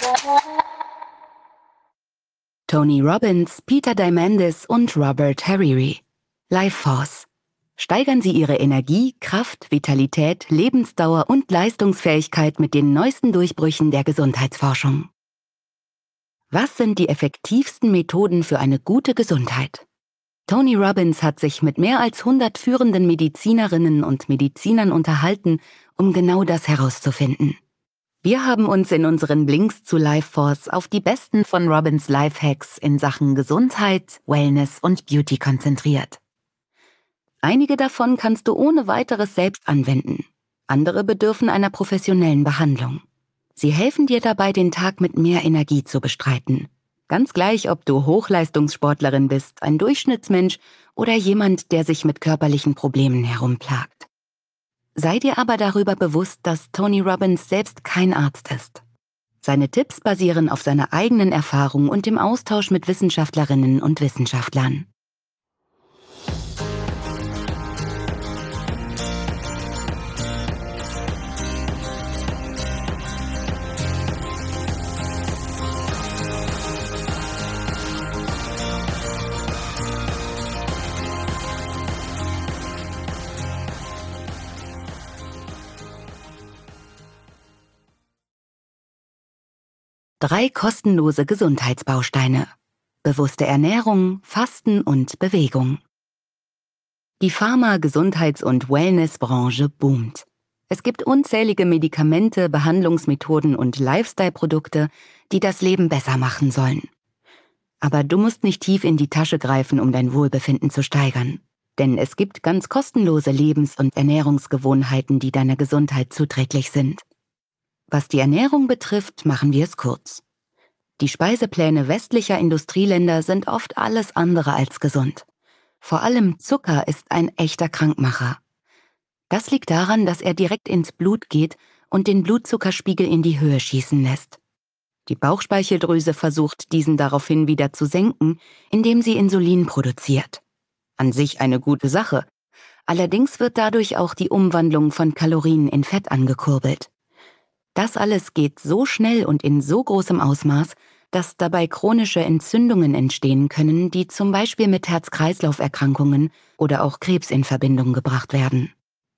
Tony Robbins, Peter Diamandis und Robert Hariri. Life Force. Steigern Sie Ihre Energie, Kraft, Vitalität, Lebensdauer und Leistungsfähigkeit mit den neuesten Durchbrüchen der Gesundheitsforschung. Was sind die effektivsten Methoden für eine gute Gesundheit? Tony Robbins hat sich mit mehr als 100 führenden Medizinerinnen und Medizinern unterhalten, um genau das herauszufinden. Wir haben uns in unseren Blinks zu Lifeforce auf die besten von Robbins Lifehacks in Sachen Gesundheit, Wellness und Beauty konzentriert. Einige davon kannst du ohne weiteres selbst anwenden. Andere bedürfen einer professionellen Behandlung. Sie helfen dir dabei, den Tag mit mehr Energie zu bestreiten. Ganz gleich, ob du Hochleistungssportlerin bist, ein Durchschnittsmensch oder jemand, der sich mit körperlichen Problemen herumplagt. Sei dir aber darüber bewusst, dass Tony Robbins selbst kein Arzt ist. Seine Tipps basieren auf seiner eigenen Erfahrung und dem Austausch mit Wissenschaftlerinnen und Wissenschaftlern. Drei kostenlose Gesundheitsbausteine: bewusste Ernährung, Fasten und Bewegung. Die Pharma-, Gesundheits- und Wellnessbranche boomt. Es gibt unzählige Medikamente, Behandlungsmethoden und Lifestyle-Produkte, die das Leben besser machen sollen. Aber du musst nicht tief in die Tasche greifen, um dein Wohlbefinden zu steigern. Denn es gibt ganz kostenlose Lebens- und Ernährungsgewohnheiten, die deiner Gesundheit zuträglich sind. Was die Ernährung betrifft, machen wir es kurz. Die Speisepläne westlicher Industrieländer sind oft alles andere als gesund. Vor allem Zucker ist ein echter Krankmacher. Das liegt daran, dass er direkt ins Blut geht und den Blutzuckerspiegel in die Höhe schießen lässt. Die Bauchspeicheldrüse versucht, diesen daraufhin wieder zu senken, indem sie Insulin produziert. An sich eine gute Sache. Allerdings wird dadurch auch die Umwandlung von Kalorien in Fett angekurbelt. Das alles geht so schnell und in so großem Ausmaß, dass dabei chronische Entzündungen entstehen können, die zum Beispiel mit Herz-Kreislauf-Erkrankungen oder auch Krebs in Verbindung gebracht werden.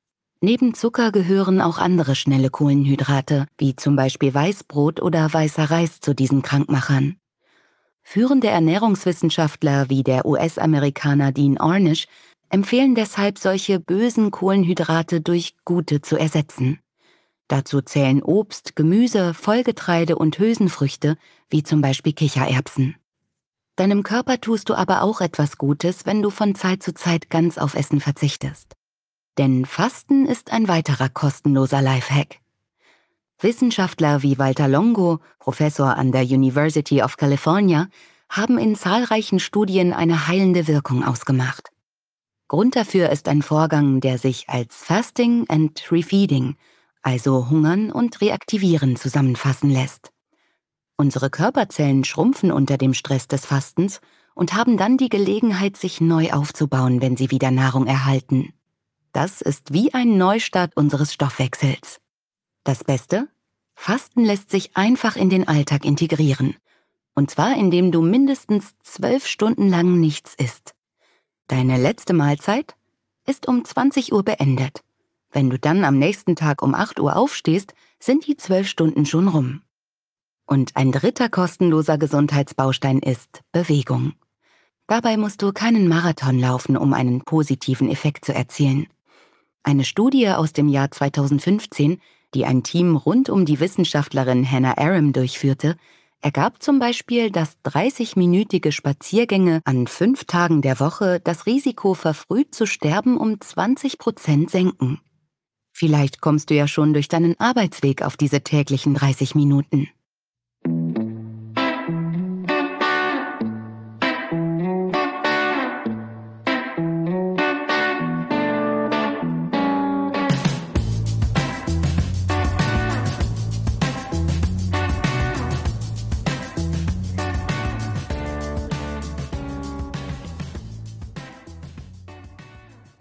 Neben Zucker gehören auch andere schnelle Kohlenhydrate, wie zum Beispiel Weißbrot oder weißer Reis, zu diesen Krankmachern. Führende Ernährungswissenschaftler wie der US-Amerikaner Dean Ornish empfehlen deshalb, solche bösen Kohlenhydrate durch gute zu ersetzen. Dazu zählen Obst, Gemüse, Vollgetreide und Hülsenfrüchte, wie zum Beispiel Kichererbsen. Deinem Körper tust du aber auch etwas Gutes, wenn du von Zeit zu Zeit ganz auf Essen verzichtest. Denn Fasten ist ein weiterer kostenloser Lifehack. Wissenschaftler wie Walter Longo, Professor an der University of California, haben in zahlreichen Studien eine heilende Wirkung ausgemacht. Grund dafür ist ein Vorgang, der sich als Fasting and Refeeding, also Hungern und Reaktivieren, zusammenfassen lässt. Unsere Körperzellen schrumpfen unter dem Stress des Fastens und haben dann die Gelegenheit, sich neu aufzubauen, wenn sie wieder Nahrung erhalten. Das ist wie ein Neustart unseres Stoffwechsels. Das Beste? Fasten lässt sich einfach in den Alltag integrieren. Und zwar indem du mindestens 12 Stunden lang nichts isst. Deine letzte Mahlzeit ist um 20 Uhr beendet. Wenn du dann am nächsten Tag um 8 Uhr aufstehst, sind die 12 Stunden schon rum. Und ein dritter kostenloser Gesundheitsbaustein ist Bewegung. Dabei musst du keinen Marathon laufen, um einen positiven Effekt zu erzielen. Eine Studie aus dem Jahr 2015, die ein Team rund um die Wissenschaftlerin Hannah Aram durchführte, ergab zum Beispiel, dass 30-minütige Spaziergänge an 5 Tagen der Woche das Risiko, verfrüht zu sterben, um 20% senken. Vielleicht kommst du ja schon durch deinen Arbeitsweg auf diese täglichen 30 Minuten.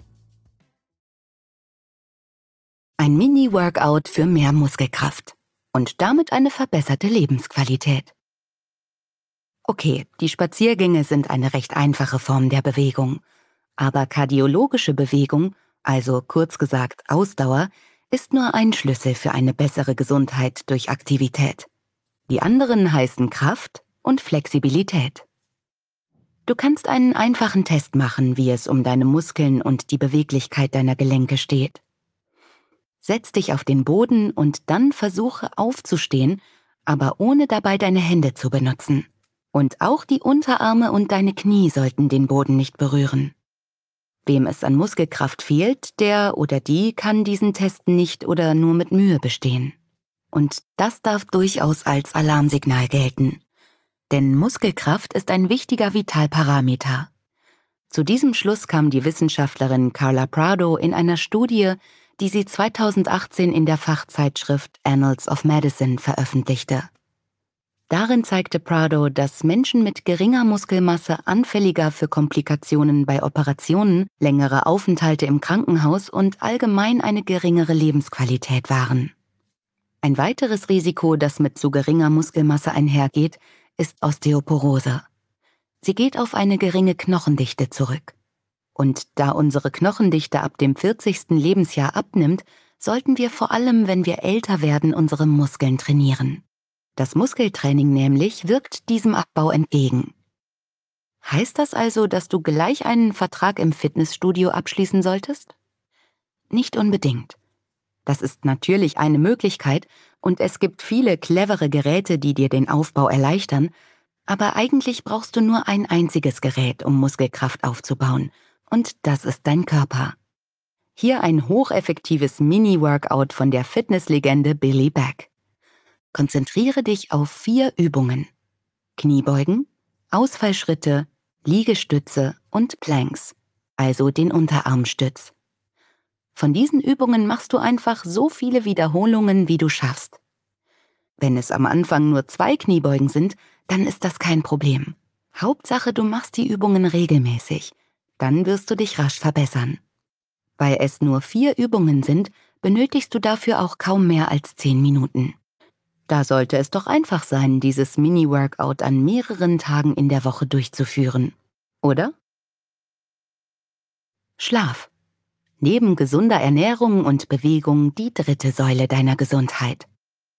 Ein Mini-Workout für mehr Muskelkraft. und damit eine verbesserte Lebensqualität. Okay, die Spaziergänge sind eine recht einfache Form der Bewegung, aber kardiologische Bewegung, also kurz gesagt Ausdauer, ist nur ein Schlüssel für eine bessere Gesundheit durch Aktivität. Die anderen heißen Kraft und Flexibilität. Du kannst einen einfachen Test machen, wie es um deine Muskeln und die Beweglichkeit deiner Gelenke steht. Setz dich auf den Boden und dann versuche aufzustehen, aber ohne dabei deine Hände zu benutzen. Und auch die Unterarme und deine Knie sollten den Boden nicht berühren. Wem es an Muskelkraft fehlt, der oder die kann diesen Test nicht oder nur mit Mühe bestehen. Und das darf durchaus als Alarmsignal gelten. Denn Muskelkraft ist ein wichtiger Vitalparameter. Zu diesem Schluss kam die Wissenschaftlerin Carla Prado in einer Studie, die sie 2018 in der Fachzeitschrift Annals of Medicine veröffentlichte. Darin zeigte Prado, dass Menschen mit geringer Muskelmasse anfälliger für Komplikationen bei Operationen, längere Aufenthalte im Krankenhaus und allgemein eine geringere Lebensqualität waren. Ein weiteres Risiko, das mit zu geringer Muskelmasse einhergeht, ist Osteoporose. Sie geht auf eine geringe Knochendichte zurück. Und da unsere Knochendichte ab dem 40. Lebensjahr abnimmt, sollten wir vor allem, wenn wir älter werden, unsere Muskeln trainieren. Das Muskeltraining nämlich wirkt diesem Abbau entgegen. Heißt das also, dass du gleich einen Vertrag im Fitnessstudio abschließen solltest? Nicht unbedingt. Das ist natürlich eine Möglichkeit und es gibt viele clevere Geräte, die dir den Aufbau erleichtern, aber eigentlich brauchst du nur ein einziges Gerät, um Muskelkraft aufzubauen, und das ist dein Körper. Hier ein hocheffektives Mini-Workout von der Fitnesslegende Billy Beck. Konzentriere dich auf 4 Übungen: Kniebeugen, Ausfallschritte, Liegestütze und Planks, also den Unterarmstütz. Von diesen Übungen machst du einfach so viele Wiederholungen, wie du schaffst. Wenn es am Anfang nur 2 Kniebeugen sind, dann ist das kein Problem. Hauptsache, du machst die Übungen regelmäßig. Dann wirst du dich rasch verbessern. Weil es nur 4 Übungen sind, benötigst du dafür auch kaum mehr als 10 Minuten. Da sollte es doch einfach sein, dieses Mini-Workout an mehreren Tagen in der Woche durchzuführen. Oder? Schlaf. Neben gesunder Ernährung und Bewegung die 3. Säule deiner Gesundheit.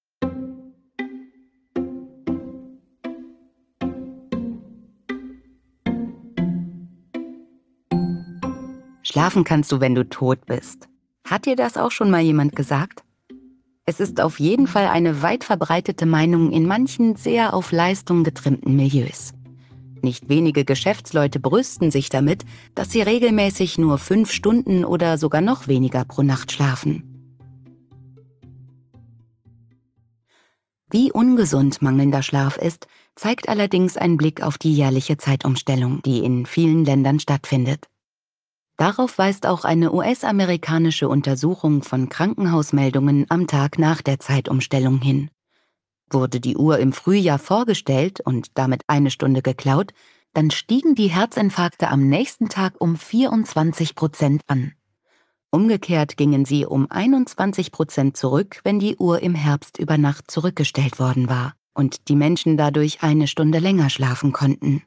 Schlafen kannst du, wenn du tot bist. Hat dir das auch schon mal jemand gesagt? Es ist auf jeden Fall eine weit verbreitete Meinung in manchen sehr auf Leistung getrimmten Milieus. Nicht wenige Geschäftsleute brüsten sich damit, dass sie regelmäßig nur 5 Stunden oder sogar noch weniger pro Nacht schlafen. Wie ungesund mangelnder Schlaf ist, zeigt allerdings ein Blick auf die jährliche Zeitumstellung, die in vielen Ländern stattfindet. Darauf weist auch eine US-amerikanische Untersuchung von Krankenhausmeldungen am Tag nach der Zeitumstellung hin. Wurde die Uhr im Frühjahr vorgestellt und damit 1 Stunde geklaut, dann stiegen die Herzinfarkte am nächsten Tag um 24% an. Umgekehrt gingen sie um 21% zurück, wenn die Uhr im Herbst über Nacht zurückgestellt worden war und die Menschen dadurch 1 Stunde länger schlafen konnten.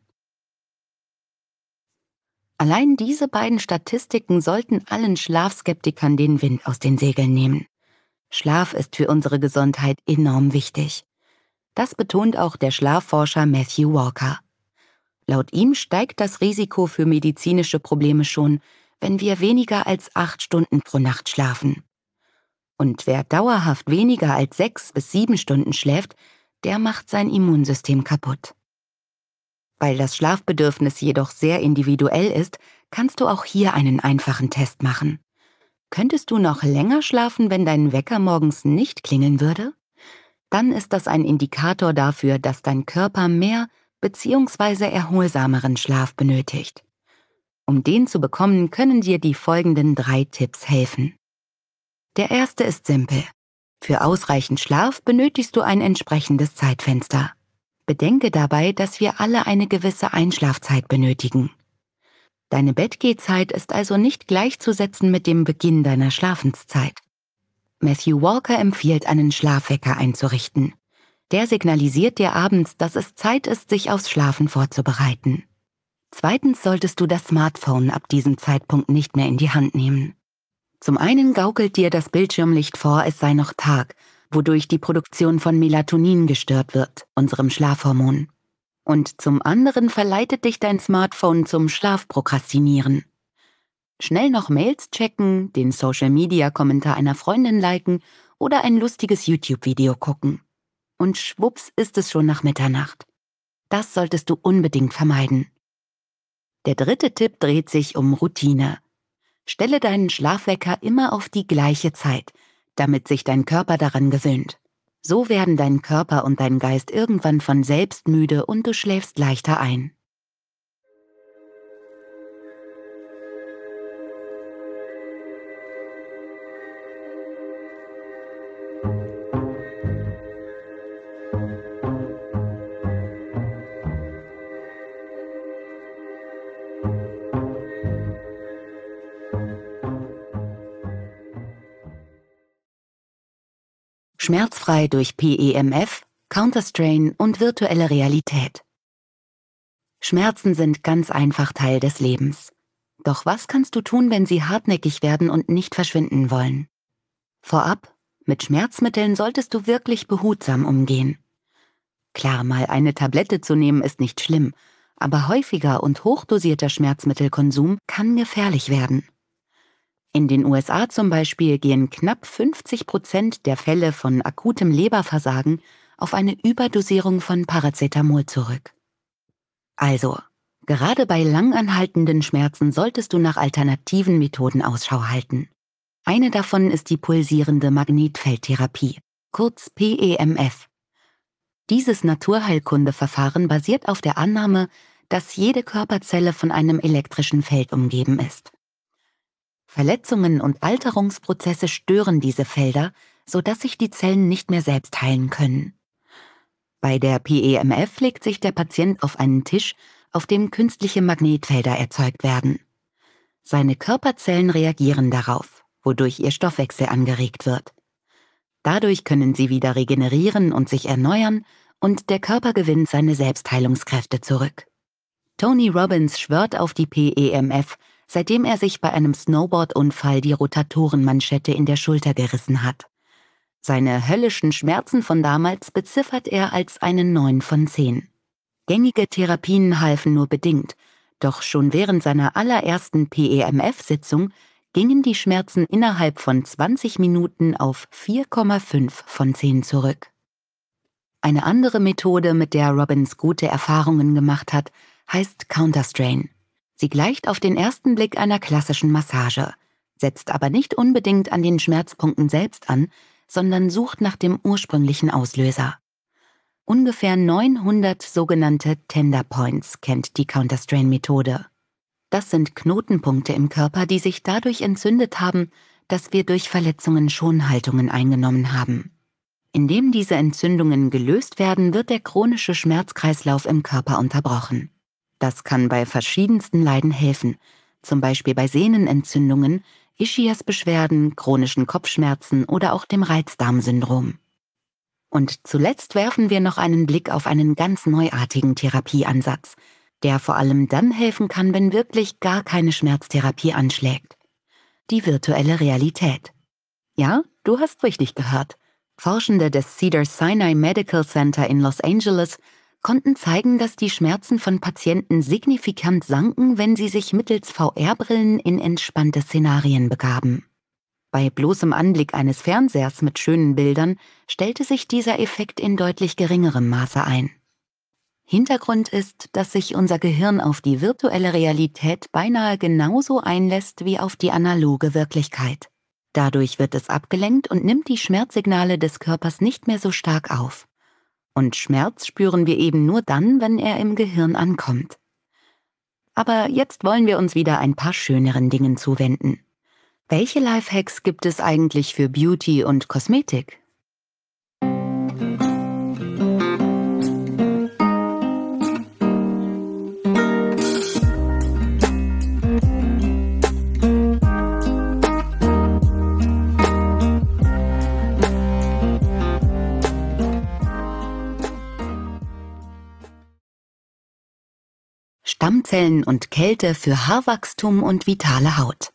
Allein diese beiden Statistiken sollten allen Schlafskeptikern den Wind aus den Segeln nehmen. Schlaf ist für unsere Gesundheit enorm wichtig. Das betont auch der Schlafforscher Matthew Walker. Laut ihm steigt das Risiko für medizinische Probleme schon, wenn wir weniger als 8 Stunden pro Nacht schlafen. Und wer dauerhaft weniger als 6 bis 7 Stunden schläft, der macht sein Immunsystem kaputt. Weil das Schlafbedürfnis jedoch sehr individuell ist, kannst du auch hier einen einfachen Test machen. Könntest du noch länger schlafen, wenn dein Wecker morgens nicht klingeln würde? Dann ist das ein Indikator dafür, dass dein Körper mehr bzw. erholsameren Schlaf benötigt. Um den zu bekommen, können dir die folgenden 3 Tipps helfen. Der erste ist simpel. Für ausreichend Schlaf benötigst du ein entsprechendes Zeitfenster. Bedenke dabei, dass wir alle eine gewisse Einschlafzeit benötigen. Deine Bettgehzeit ist also nicht gleichzusetzen mit dem Beginn deiner Schlafenszeit. Matthew Walker empfiehlt, einen Schlafwecker einzurichten. Der signalisiert dir abends, dass es Zeit ist, sich aufs Schlafen vorzubereiten. Zweitens solltest du das Smartphone ab diesem Zeitpunkt nicht mehr in die Hand nehmen. Zum einen gaukelt dir das Bildschirmlicht vor, es sei noch Tag, wodurch die Produktion von Melatonin gestört wird, unserem Schlafhormon. Und zum anderen verleitet dich dein Smartphone zum Schlafprokrastinieren. Schnell noch Mails checken, den Social-Media-Kommentar einer Freundin liken oder ein lustiges YouTube-Video gucken. Und schwupps ist es schon nach Mitternacht. Das solltest du unbedingt vermeiden. Der dritte Tipp dreht sich um Routine. Stelle deinen Schlafwecker immer auf die gleiche Zeit, damit sich dein Körper daran gewöhnt. So werden dein Körper und dein Geist irgendwann von selbst müde und du schläfst leichter ein. Schmerzfrei durch PEMF, Counterstrain und virtuelle Realität. Schmerzen sind ganz einfach Teil des Lebens. Doch was kannst du tun, wenn sie hartnäckig werden und nicht verschwinden wollen? Vorab, mit Schmerzmitteln solltest du wirklich behutsam umgehen. Klar, mal eine Tablette zu nehmen ist nicht schlimm, aber häufiger und hochdosierter Schmerzmittelkonsum kann gefährlich werden. In den USA zum Beispiel gehen knapp 50% der Fälle von akutem Leberversagen auf eine Überdosierung von Paracetamol zurück. Also, gerade bei langanhaltenden Schmerzen solltest du nach alternativen Methoden Ausschau halten. Eine davon ist die pulsierende Magnetfeldtherapie, kurz PEMF. Dieses Naturheilkundeverfahren basiert auf der Annahme, dass jede Körperzelle von einem elektrischen Feld umgeben ist. Verletzungen und Alterungsprozesse stören diese Felder, sodass sich die Zellen nicht mehr selbst heilen können. Bei der PEMF legt sich der Patient auf einen Tisch, auf dem künstliche Magnetfelder erzeugt werden. Seine Körperzellen reagieren darauf, wodurch ihr Stoffwechsel angeregt wird. Dadurch können sie wieder regenerieren und sich erneuern und der Körper gewinnt seine Selbstheilungskräfte zurück. Tony Robbins schwört auf die PEMF, seitdem er sich bei einem Snowboard-Unfall die Rotatorenmanschette in der Schulter gerissen hat. Seine höllischen Schmerzen von damals beziffert er als einen 9 von 10. Gängige Therapien halfen nur bedingt, doch schon während seiner allerersten PEMF-Sitzung gingen die Schmerzen innerhalb von 20 Minuten auf 4,5 von 10 zurück. Eine andere Methode, mit der Robbins gute Erfahrungen gemacht hat, heißt Counterstrain. Sie gleicht auf den ersten Blick einer klassischen Massage, setzt aber nicht unbedingt an den Schmerzpunkten selbst an, sondern sucht nach dem ursprünglichen Auslöser. Ungefähr 900 sogenannte Tender Points kennt die Counterstrain-Methode. Das sind Knotenpunkte im Körper, die sich dadurch entzündet haben, dass wir durch Verletzungen Schonhaltungen eingenommen haben. Indem diese Entzündungen gelöst werden, wird der chronische Schmerzkreislauf im Körper unterbrochen. Das kann bei verschiedensten Leiden helfen, zum Beispiel bei Sehnenentzündungen, Ischias-Beschwerden, chronischen Kopfschmerzen oder auch dem Reizdarmsyndrom. Und zuletzt werfen wir noch einen Blick auf einen ganz neuartigen Therapieansatz, der vor allem dann helfen kann, wenn wirklich gar keine Schmerztherapie anschlägt. Die virtuelle Realität. Ja, du hast richtig gehört. Forschende des Cedars-Sinai Medical Center in Los Angeles konnten zeigen, dass die Schmerzen von Patienten signifikant sanken, wenn sie sich mittels VR-Brillen in entspannte Szenarien begaben. Bei bloßem Anblick eines Fernsehers mit schönen Bildern stellte sich dieser Effekt in deutlich geringerem Maße ein. Hintergrund ist, dass sich unser Gehirn auf die virtuelle Realität beinahe genauso einlässt wie auf die analoge Wirklichkeit. Dadurch wird es abgelenkt und nimmt die Schmerzsignale des Körpers nicht mehr so stark auf. Und Schmerz spüren wir eben nur dann, wenn er im Gehirn ankommt. Aber jetzt wollen wir uns wieder ein paar schöneren Dingen zuwenden. Welche Lifehacks gibt es eigentlich für Beauty und Kosmetik? Stammzellen und Kälte für Haarwachstum und vitale Haut.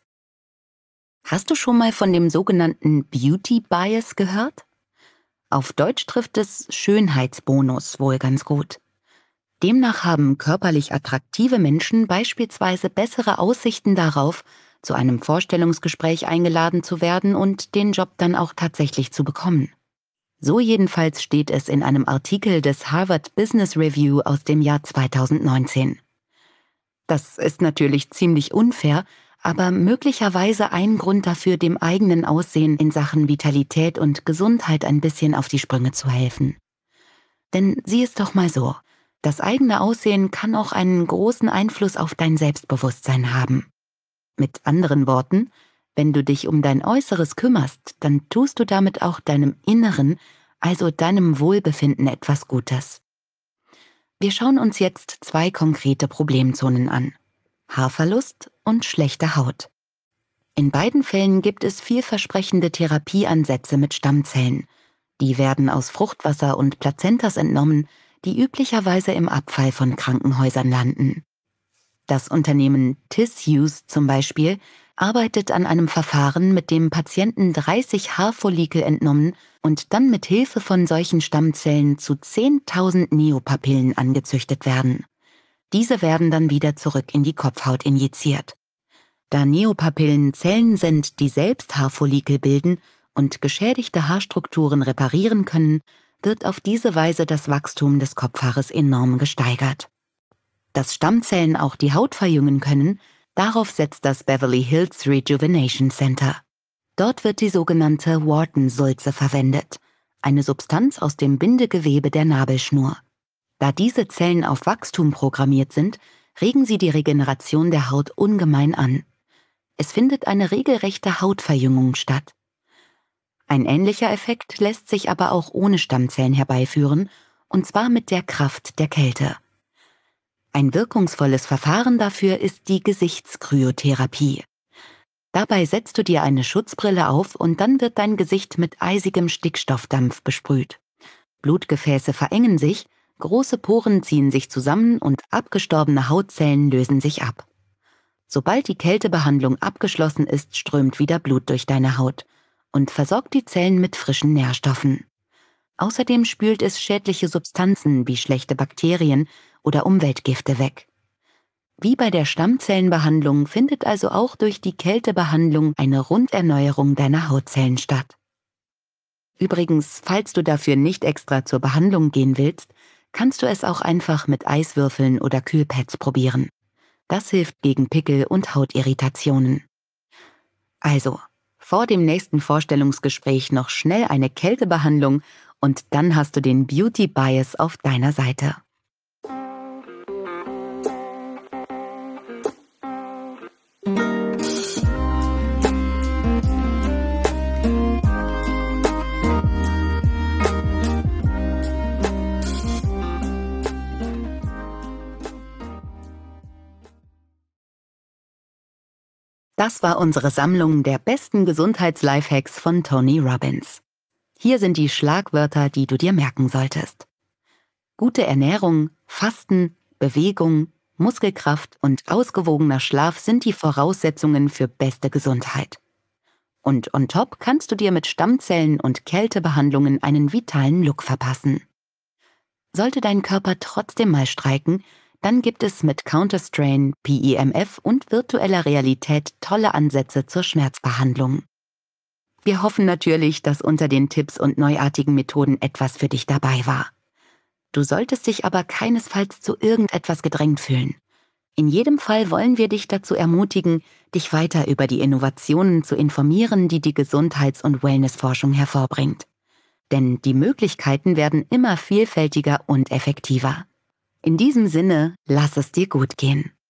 Hast du schon mal von dem sogenannten Beauty Bias gehört? Auf Deutsch trifft es Schönheitsbonus wohl ganz gut. Demnach haben körperlich attraktive Menschen beispielsweise bessere Aussichten darauf, zu einem Vorstellungsgespräch eingeladen zu werden und den Job dann auch tatsächlich zu bekommen. So jedenfalls steht es in einem Artikel des Harvard Business Review aus dem Jahr 2019. Das ist natürlich ziemlich unfair, aber möglicherweise ein Grund dafür, dem eigenen Aussehen in Sachen Vitalität und Gesundheit ein bisschen auf die Sprünge zu helfen. Denn sieh es doch mal so, das eigene Aussehen kann auch einen großen Einfluss auf dein Selbstbewusstsein haben. Mit anderen Worten, wenn du dich um dein Äußeres kümmerst, dann tust du damit auch deinem Inneren, also deinem Wohlbefinden etwas Gutes. Wir schauen uns jetzt 2 konkrete Problemzonen an: Haarverlust und schlechte Haut. In beiden Fällen gibt es vielversprechende Therapieansätze mit Stammzellen. Die werden aus Fruchtwasser und Plazentas entnommen, die üblicherweise im Abfall von Krankenhäusern landen. Das Unternehmen Tissues zum Beispiel arbeitet an einem Verfahren, mit dem Patienten 30 Haarfollikel entnommen und dann mit Hilfe von solchen Stammzellen zu 10.000 Neopapillen angezüchtet werden. Diese werden dann wieder zurück in die Kopfhaut injiziert. Da Neopapillen Zellen sind, die selbst Haarfollikel bilden und geschädigte Haarstrukturen reparieren können, wird auf diese Weise das Wachstum des Kopfhaares enorm gesteigert. Dass Stammzellen auch die Haut verjüngen können, darauf setzt das Beverly Hills Rejuvenation Center. Dort wird die sogenannte Wharton-Sulze verwendet, eine Substanz aus dem Bindegewebe der Nabelschnur. Da diese Zellen auf Wachstum programmiert sind, regen sie die Regeneration der Haut ungemein an. Es findet eine regelrechte Hautverjüngung statt. Ein ähnlicher Effekt lässt sich aber auch ohne Stammzellen herbeiführen, und zwar mit der Kraft der Kälte. Ein wirkungsvolles Verfahren dafür ist die Gesichtskryotherapie. Dabei setzt du dir eine Schutzbrille auf und dann wird dein Gesicht mit eisigem Stickstoffdampf besprüht. Blutgefäße verengen sich, große Poren ziehen sich zusammen und abgestorbene Hautzellen lösen sich ab. Sobald die Kältebehandlung abgeschlossen ist, strömt wieder Blut durch deine Haut und versorgt die Zellen mit frischen Nährstoffen. Außerdem spült es schädliche Substanzen wie schlechte Bakterien oder Umweltgifte weg. Wie bei der Stammzellenbehandlung findet also auch durch die Kältebehandlung eine Runderneuerung deiner Hautzellen statt. Übrigens, falls du dafür nicht extra zur Behandlung gehen willst, kannst du es auch einfach mit Eiswürfeln oder Kühlpads probieren. Das hilft gegen Pickel und Hautirritationen. Also, vor dem nächsten Vorstellungsgespräch noch schnell eine Kältebehandlung und dann hast du den Beauty Bias auf deiner Seite. Das war unsere Sammlung der besten Gesundheits-Lifehacks von Tony Robbins. Hier sind die Schlagwörter, die du dir merken solltest. Gute Ernährung, Fasten, Bewegung, Muskelkraft und ausgewogener Schlaf sind die Voraussetzungen für beste Gesundheit. Und on top kannst du dir mit Stammzellen und Kältebehandlungen einen vitalen Look verpassen. Sollte dein Körper trotzdem mal streiken, dann gibt es mit Counterstrain, PEMF und virtueller Realität tolle Ansätze zur Schmerzbehandlung. Wir hoffen natürlich, dass unter den Tipps und neuartigen Methoden etwas für dich dabei war. Du solltest dich aber keinesfalls zu irgendetwas gedrängt fühlen. In jedem Fall wollen wir dich dazu ermutigen, dich weiter über die Innovationen zu informieren, die die Gesundheits- und Wellnessforschung hervorbringt. Denn die Möglichkeiten werden immer vielfältiger und effektiver. In diesem Sinne, lass es dir gut gehen.